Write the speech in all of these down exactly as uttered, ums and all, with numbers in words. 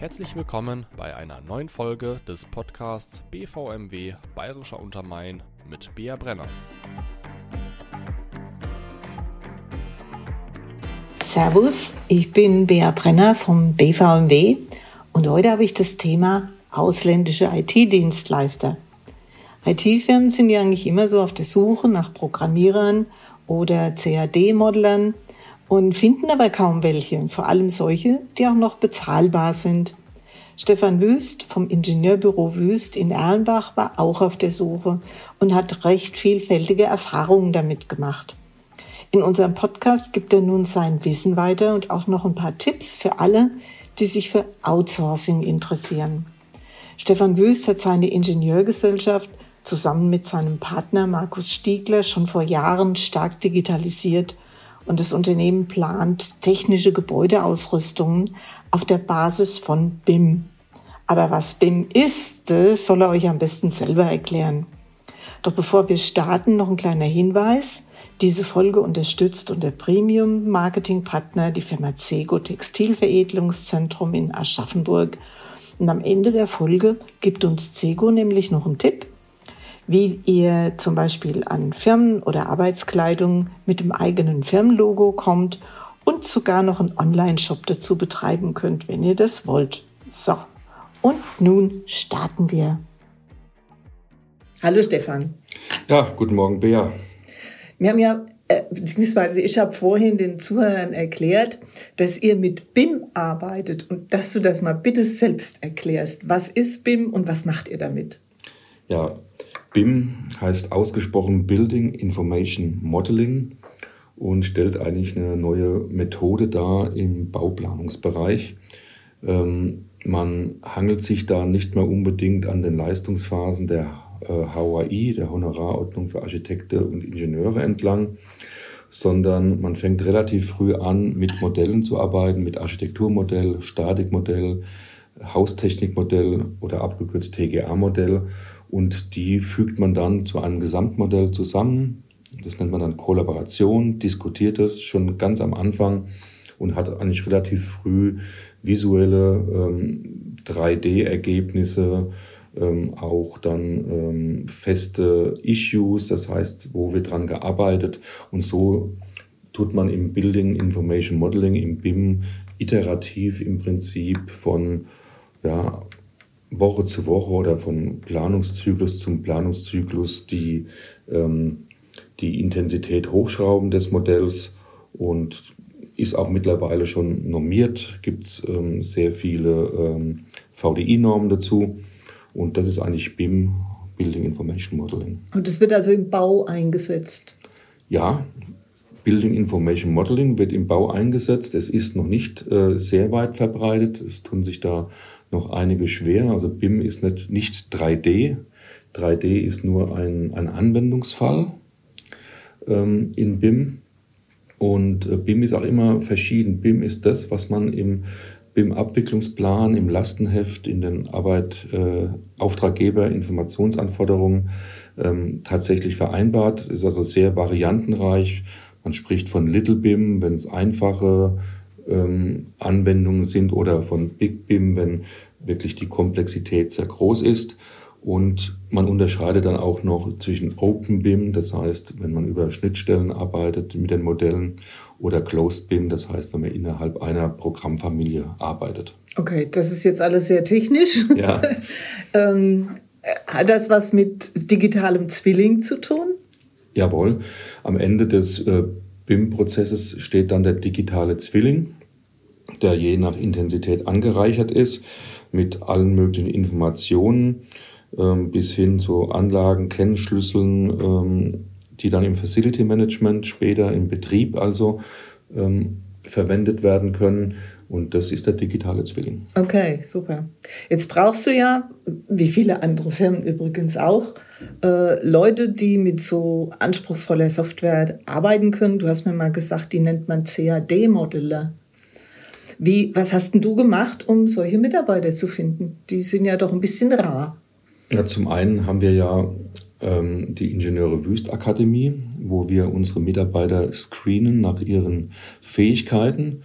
Herzlich willkommen bei einer neuen Folge des Podcasts B V M W Bayerischer Untermain mit Bea Brenner. Servus, ich bin Bea Brenner vom B V M W und heute habe ich das Thema ausländische I T-Dienstleister. I T-Firmen sind ja eigentlich immer so auf der Suche nach Programmierern oder C A D-Modellern und finden aber kaum welche, vor allem solche, die auch noch bezahlbar sind. Stefan Wüst vom Ingenieurbüro Wüst in Erlenbach war auch auf der Suche und hat recht vielfältige Erfahrungen damit gemacht. In unserem Podcast gibt er nun sein Wissen weiter und auch noch ein paar Tipps für alle, die sich für Outsourcing interessieren. Stefan Wüst hat seine Ingenieurgesellschaft zusammen mit seinem Partner Markus Stiegler schon vor Jahren stark digitalisiert und das Unternehmen plant technische Gebäudeausrüstungen auf der Basis von B I M. Aber was B I M ist, das soll er euch am besten selber erklären. Doch bevor wir starten, noch ein kleiner Hinweis. Diese Folge unterstützt unser Premium-Marketing-Partner die Firma Zego Textilveredelungszentrum in Aschaffenburg. Und am Ende der Folge gibt uns Zego nämlich noch einen Tipp, wie ihr zum Beispiel an Firmen- oder Arbeitskleidung mit dem eigenen Firmenlogo kommt und sogar noch einen Online-Shop dazu betreiben könnt, wenn ihr das wollt. So, und nun starten wir. Hallo Stefan. Ja, guten Morgen Bea. Wir haben ja, äh, beziehungsweise ich habe vorhin den Zuhörern erklärt, dass ihr mit B I M arbeitet und dass du das mal bitte selbst erklärst. Was ist B I M und was macht ihr damit? Ja, B I M heißt ausgesprochen Building Information Modeling und stellt eigentlich eine neue Methode dar im Bauplanungsbereich. Ähm, man hangelt sich da nicht mehr unbedingt an den Leistungsphasen der H A I, der Honorarordnung für Architekten und Ingenieure entlang, sondern man fängt relativ früh an, mit Modellen zu arbeiten, mit Architekturmodell, Statikmodell, Haustechnikmodell oder abgekürzt T G A-Modell, und die fügt man dann zu einem Gesamtmodell zusammen. Das nennt man dann Kollaboration, diskutiert es schon ganz am Anfang und hat eigentlich relativ früh visuelle ähm, drei D-Ergebnisse, Ähm, auch dann ähm, feste Issues, das heißt, wo wird dran gearbeitet, und so tut man im Building Information Modeling, im B I M, iterativ im Prinzip von ja, Woche zu Woche oder von Planungszyklus zum Planungszyklus die, ähm, die Intensität hochschrauben des Modells, und ist auch mittlerweile schon normiert, gibt es ähm, sehr viele ähm, V D I-Normen dazu. Und das ist eigentlich B I M, Building Information Modeling. Und das wird also im Bau eingesetzt? Ja, Building Information Modeling wird im Bau eingesetzt. Es ist noch nicht äh, sehr weit verbreitet. Es tun sich da noch einige schwer. Also B I M ist nicht, nicht drei D. drei D ist nur ein, ein Anwendungsfall ähm, in B I M. Und äh, B I M ist auch immer verschieden. B I M ist das, was man im B I M-Abwicklungsplan, im Lastenheft, in den Arbeit, äh, Auftraggeber-Informationsanforderungen ähm, tatsächlich vereinbart. Es ist also sehr variantenreich. Man spricht von Little B I M, wenn es einfache ähm, Anwendungen sind, oder von Big B I M, wenn wirklich die Komplexität sehr groß ist. Und man unterscheidet dann auch noch zwischen Open B I M, das heißt, wenn man über Schnittstellen arbeitet mit den Modellen, oder Closed B I M, das heißt, wenn man innerhalb einer Programmfamilie arbeitet. Okay, das ist jetzt alles sehr technisch. Ja. ähm, hat das was mit digitalem Zwilling zu tun? Jawohl. Am Ende des äh, B I M-Prozesses steht dann der digitale Zwilling, der je nach Intensität angereichert ist, mit allen möglichen Informationen, bis hin zu Anlagen, Kennschlüsseln, ähm, die dann im Facility Management, später im Betrieb also ähm, verwendet werden können. Und das ist der digitale Zwilling. Okay, super. Jetzt brauchst du ja, wie viele andere Firmen übrigens auch, äh, Leute, die mit so anspruchsvoller Software arbeiten können. Du hast mir mal gesagt, die nennt man C A D-Modeller. Wie, was hast denn du gemacht, um solche Mitarbeiter zu finden? Die sind ja doch ein bisschen rar. Ja, zum einen haben wir ja ähm, die Ingenieure Wüst Akademie, wo wir unsere Mitarbeiter screenen nach ihren Fähigkeiten.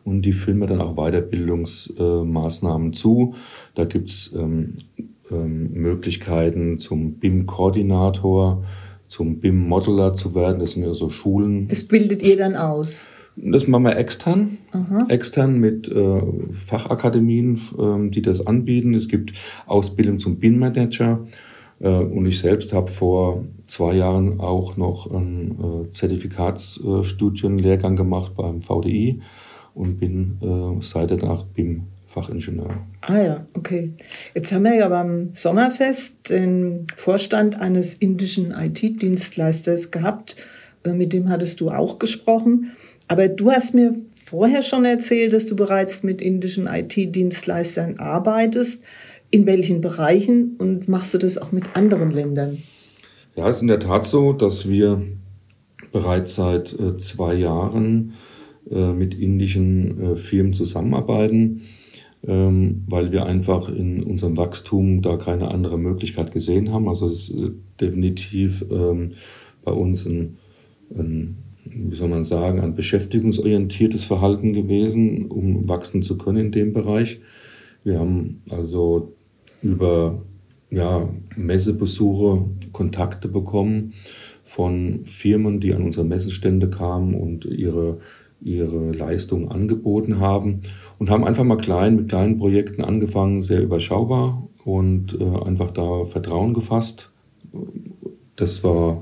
und die führen mir dann auch Weiterbildungsmaßnahmen äh, zu. Da gibt es ähm, ähm, Möglichkeiten zum B I M-Koordinator, zum B I M-Modeler zu werden. Das sind ja so Schulen. Das bildet ihr dann aus? Das machen wir extern, Aha. extern mit äh, Fachakademien, äh, die das anbieten. Es gibt Ausbildung zum B I M-Manager. Äh, und ich selbst habe vor zwei Jahren auch noch einen äh, Zertifikatsstudienlehrgang gemacht beim V D I und bin äh, seitdem nach B I M-Fachingenieur. Ah ja, okay. Jetzt haben wir ja beim Sommerfest den Vorstand eines indischen I T-Dienstleisters gehabt. Äh, mit dem hattest du auch gesprochen. Aber du hast mir vorher schon erzählt, dass du bereits mit indischen I T-Dienstleistern arbeitest. In welchen Bereichen und machst du das auch mit anderen Ländern? Ja, es ist in der Tat so, dass wir bereits seit äh, zwei Jahren äh, mit indischen äh, Firmen zusammenarbeiten, ähm, weil wir einfach in unserem Wachstum da keine andere Möglichkeit gesehen haben. Also es ist äh, definitiv ähm, bei uns ein, ein wie soll man sagen, ein beschäftigungsorientiertes Verhalten gewesen, um wachsen zu können in dem Bereich. Wir haben also über ja, Messebesuche Kontakte bekommen von Firmen, die an unsere Messestände kamen und ihre, ihre Leistungen angeboten haben und haben einfach mal klein mit kleinen Projekten angefangen, sehr überschaubar und äh, einfach da Vertrauen gefasst. Das war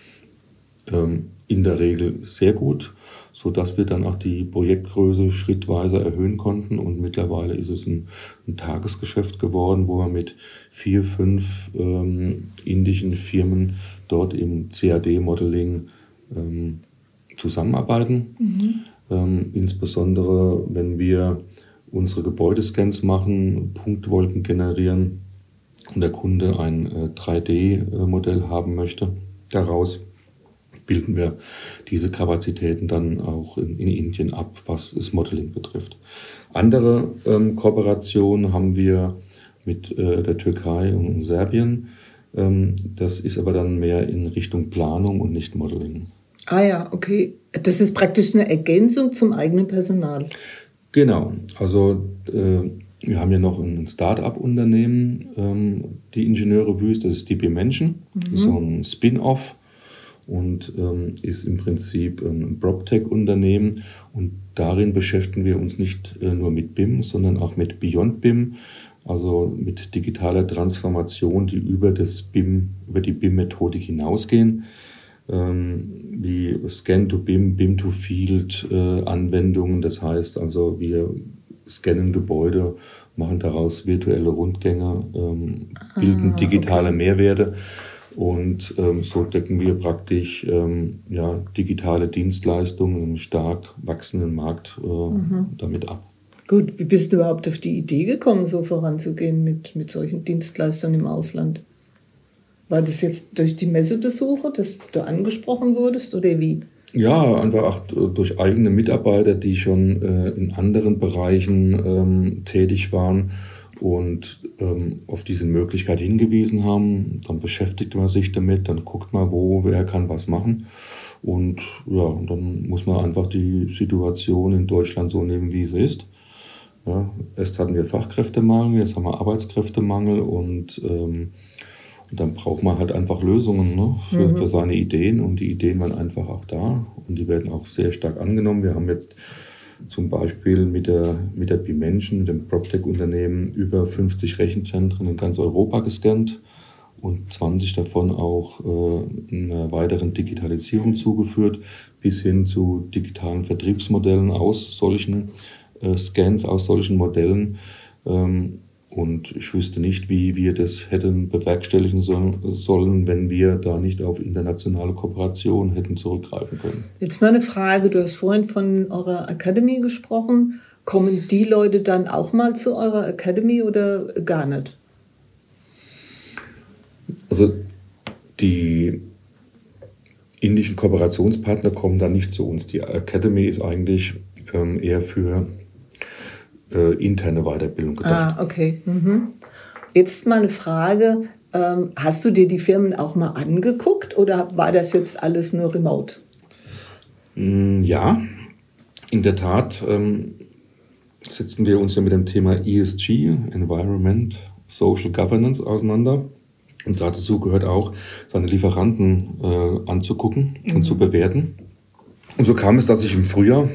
ähm, in der Regel sehr gut, sodass wir dann auch die Projektgröße schrittweise erhöhen konnten. Und mittlerweile ist es ein, ein Tagesgeschäft geworden, wo wir mit vier, fünf ähm, indischen Firmen dort im C A D-Modeling ähm, zusammenarbeiten. Mhm. Ähm, insbesondere, wenn wir unsere Gebäudescans machen, Punktwolken generieren und der Kunde ein äh, drei D-Modell haben möchte, daraus bilden wir diese Kapazitäten dann auch in, in Indien ab, was das Modeling betrifft. Andere ähm, Kooperationen haben wir mit äh, der Türkei und Serbien. Ähm, das ist aber dann mehr in Richtung Planung und nicht Modeling. Ah ja, okay. Das ist praktisch eine Ergänzung zum eigenen Personal. Genau. Also äh, wir haben ja noch ein Start-up-Unternehmen, ähm, die Ingenieure Wüst, das ist D B Menschen. Mhm. Das ist so ein Spin-off. Und ähm, ist im Prinzip ein PropTech-Unternehmen. Und darin beschäftigen wir uns nicht äh, nur mit B I M, sondern auch mit Beyond B I M, also mit digitaler Transformation, die über das B I M, über die B I M-Methodik hinausgehen, ähm, wie Scan-to-B I M, B I M-to-Field-Anwendungen. Äh, das heißt also, wir scannen Gebäude, machen daraus virtuelle Rundgänge, ähm, bilden ah, digitale okay. Mehrwerte. Und ähm, so decken wir praktisch ähm, ja, digitale Dienstleistungen im stark wachsenden Markt äh, mhm. damit ab. Gut, wie bist du überhaupt auf die Idee gekommen, so voranzugehen mit, mit solchen Dienstleistern im Ausland? War das jetzt durch die Messebesuche, dass du angesprochen wurdest oder wie? Ja, einfach auch durch eigene Mitarbeiter, die schon äh, in anderen Bereichen ähm, tätig waren und ähm, auf diese Möglichkeit hingewiesen haben. Dann beschäftigt man sich damit, dann guckt man, wo, wer kann was machen. Und ja, und dann muss man einfach die Situation in Deutschland so nehmen, wie sie ist. Ja, erst hatten wir Fachkräftemangel, jetzt haben wir Arbeitskräftemangel und, ähm, und dann braucht man halt einfach Lösungen, ne, für, mhm. für seine Ideen. Und die Ideen waren einfach auch da und die werden auch sehr stark angenommen. Wir haben jetzt zum Beispiel mit der, mit der B I Menschen, mit dem PropTech-Unternehmen, über fünfzig Rechenzentren in ganz Europa gescannt und zwanzig davon auch äh, einer weiteren Digitalisierung zugeführt, bis hin zu digitalen Vertriebsmodellen aus solchen äh, Scans, aus solchen Modellen. Ähm, Und ich wüsste nicht, wie wir das hätten bewerkstelligen sollen, wenn wir da nicht auf internationale Kooperation hätten zurückgreifen können. Jetzt mal eine Frage. Du hast vorhin von eurer Academy gesprochen. Kommen die Leute dann auch mal zu eurer Academy oder gar nicht? Also die indischen Kooperationspartner kommen da nicht zu uns. Die Academy ist eigentlich ähm, eher für Äh, interne Weiterbildung gedacht. Ah, okay. Mhm. Jetzt mal eine Frage. Ähm, hast du dir die Firmen auch mal angeguckt oder war das jetzt alles nur remote? Mm, ja, in der Tat. Ähm, setzen wir uns ja mit dem Thema E S G, Environment, Social Governance, auseinander. Und dazu gehört auch, seine Lieferanten äh, anzugucken mhm. und zu bewerten. Und so kam es, dass ich im Frühjahr,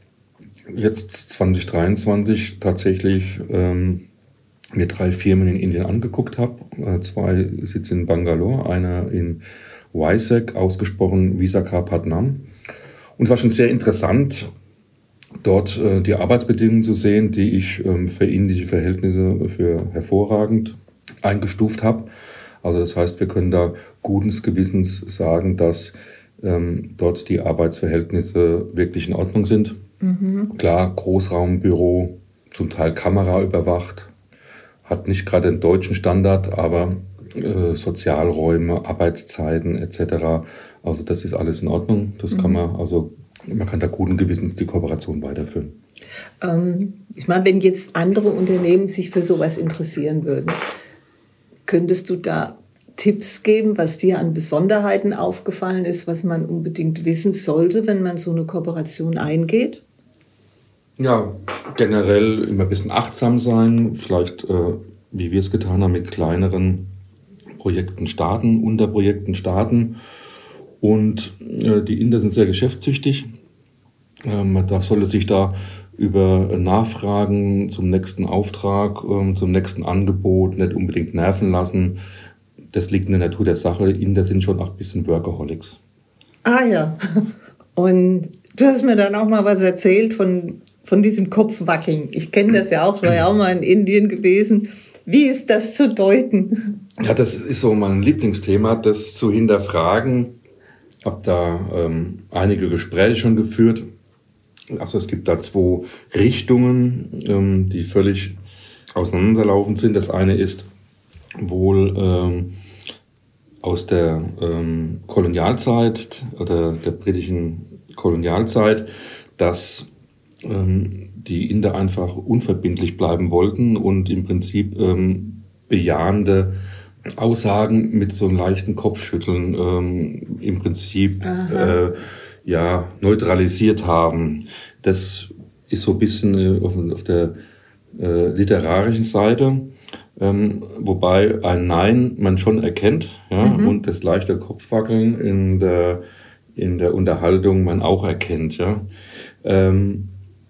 jetzt zwanzig dreiundzwanzig, tatsächlich ähm, mir drei Firmen in Indien angeguckt habe. Äh, zwei sitzen in Bangalore, einer in Vizag, ausgesprochen Visakhapatnam. Und es war schon sehr interessant, dort äh, die Arbeitsbedingungen zu sehen, die ich ähm, für indische Verhältnisse für hervorragend eingestuft habe. Also das heißt, wir können da guten Gewissens sagen, dass ähm, dort die Arbeitsverhältnisse wirklich in Ordnung sind. Mhm. Klar, Großraumbüro, zum Teil Kamera überwacht, hat nicht gerade den deutschen Standard, aber äh, Sozialräume, Arbeitszeiten et cetera. Also das ist alles in Ordnung. Das mhm. kann man, also man kann da guten Gewissens die Kooperation weiterführen. Ähm, ich meine, wenn jetzt andere Unternehmen sich für sowas interessieren würden, könntest du da Tipps geben, was dir an Besonderheiten aufgefallen ist, was man unbedingt wissen sollte, wenn man so eine Kooperation eingeht? Ja, generell immer ein bisschen achtsam sein, vielleicht, äh, wie wir es getan haben, mit kleineren Projekten starten, Unterprojekten starten. Und äh, die Inder sind sehr geschäftstüchtig. Ähm, da sollte sich da über Nachfragen zum nächsten Auftrag, ähm, zum nächsten Angebot nicht unbedingt nerven lassen. Das liegt in der Natur der Sache. Inder sind schon auch ein bisschen Workaholics. Ah ja, und du hast mir dann auch mal was erzählt von, von diesem Kopfwackeln. Ich kenne das ja auch, ich war ja auch mal in Indien gewesen. Wie ist das zu deuten? Ja, das ist so mein Lieblingsthema, das zu hinterfragen. Ich habe da ähm, einige Gespräche schon geführt. Also es gibt da zwei Richtungen, ähm, die völlig auseinanderlaufend sind. Das eine ist wohl ähm, aus der ähm, Kolonialzeit oder der britischen Kolonialzeit, dass ähm, die Inder einfach unverbindlich bleiben wollten und im Prinzip ähm, bejahende Aussagen mit so einem leichten Kopfschütteln ähm, im Prinzip äh, ja, neutralisiert haben. Das ist so ein bisschen äh, auf, auf der äh, literarischen Seite, ähm, wobei ein Nein man schon erkennt, ja, mhm. und das leichte Kopfwackeln in der, in der Unterhaltung man auch erkennt. Ja. Ähm,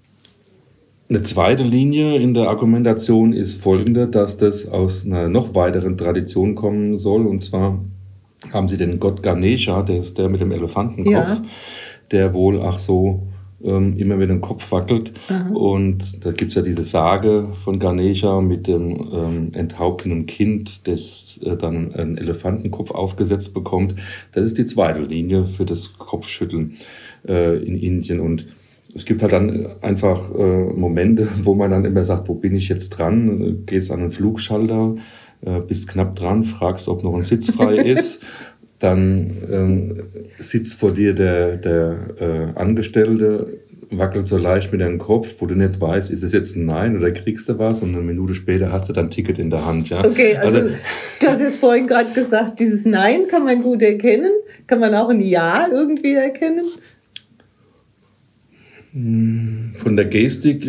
Eine zweite Linie in der Argumentation ist folgende, dass das aus einer noch weiteren Tradition kommen soll. Und zwar haben sie den Gott Ganesha, der ist der mit dem Elefantenkopf, ja. der wohl auch so ähm, immer mit dem Kopf wackelt. Aha. Und da gibt es ja diese Sage von Ganesha mit dem ähm, enthauptenden Kind, das äh, dann einen Elefantenkopf aufgesetzt bekommt. Das ist die zweite Linie für das Kopfschütteln äh, in Indien. Und es gibt halt dann einfach äh, Momente, wo man dann immer sagt, wo bin ich jetzt dran? Gehst an einen Flugschalter, äh, bist knapp dran, fragst, ob noch ein Sitz frei ist. Dann ähm, sitzt vor dir der, der äh, Angestellte, wackelt so leicht mit deinem Kopf, wo du nicht weißt, ist es jetzt ein Nein oder kriegst du was? Und eine Minute später hast du dann ein Ticket in der Hand. Ja? Okay, also, also du hast jetzt vorhin gerade gesagt, dieses Nein kann man gut erkennen. Kann man auch ein Ja irgendwie erkennen? Von der Gestik,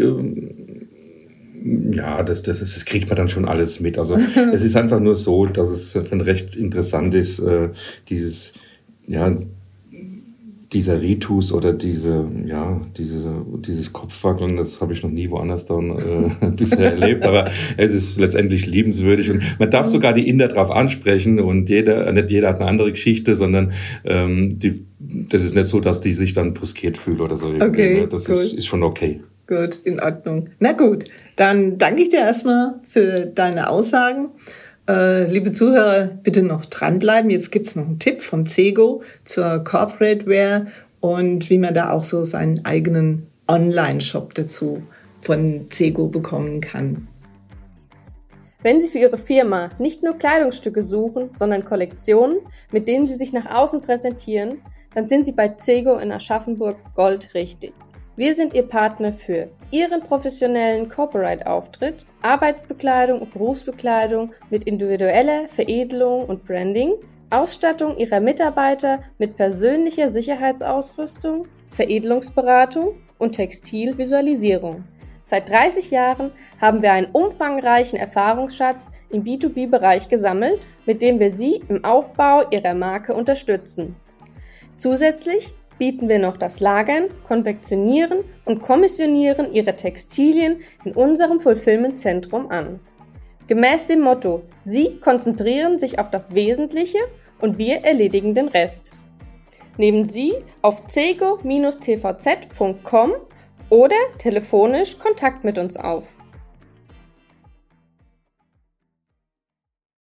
ja, das, das, das kriegt man dann schon alles mit. Also es ist einfach nur so, dass es von recht interessant ist, dieses, ja, dieser Ritus oder diese, ja, diese, dieses Kopfwackeln, das habe ich noch nie woanders dann äh, bisher erlebt, aber es ist letztendlich liebenswürdig und man darf sogar die Inder drauf ansprechen und jeder, nicht jeder hat eine andere Geschichte, sondern ähm, die, das ist nicht so, dass die sich dann brüskiert fühlen oder so. Okay, ne? Das ist, ist schon okay. Gut, in Ordnung. Na gut, dann danke ich dir erstmal für deine Aussagen. Äh, liebe Zuhörer, bitte noch dranbleiben. Jetzt gibt es noch einen Tipp von Zego zur Corporate Wear und wie man da auch so seinen eigenen Online-Shop dazu von Zego bekommen kann. Wenn Sie für Ihre Firma nicht nur Kleidungsstücke suchen, sondern Kollektionen, mit denen Sie sich nach außen präsentieren, dann sind Sie bei Zego in Aschaffenburg Gold richtig. Wir sind Ihr Partner für Ihren professionellen Corporate-Auftritt, Arbeitsbekleidung und Berufsbekleidung mit individueller Veredelung und Branding, Ausstattung Ihrer Mitarbeiter mit persönlicher Sicherheitsausrüstung, Veredelungsberatung und Textilvisualisierung. Seit dreißig Jahren haben wir einen umfangreichen Erfahrungsschatz im B zwei B-Bereich gesammelt, mit dem wir Sie im Aufbau Ihrer Marke unterstützen. Zusätzlich bieten wir noch das Lagern, Konfektionieren und Kommissionieren Ihrer Textilien in unserem Fulfillment-Zentrum an. Gemäß dem Motto: Sie konzentrieren sich auf das Wesentliche und wir erledigen den Rest. Nehmen Sie auf cego Bindestrich t v z punkt com oder telefonisch Kontakt mit uns auf.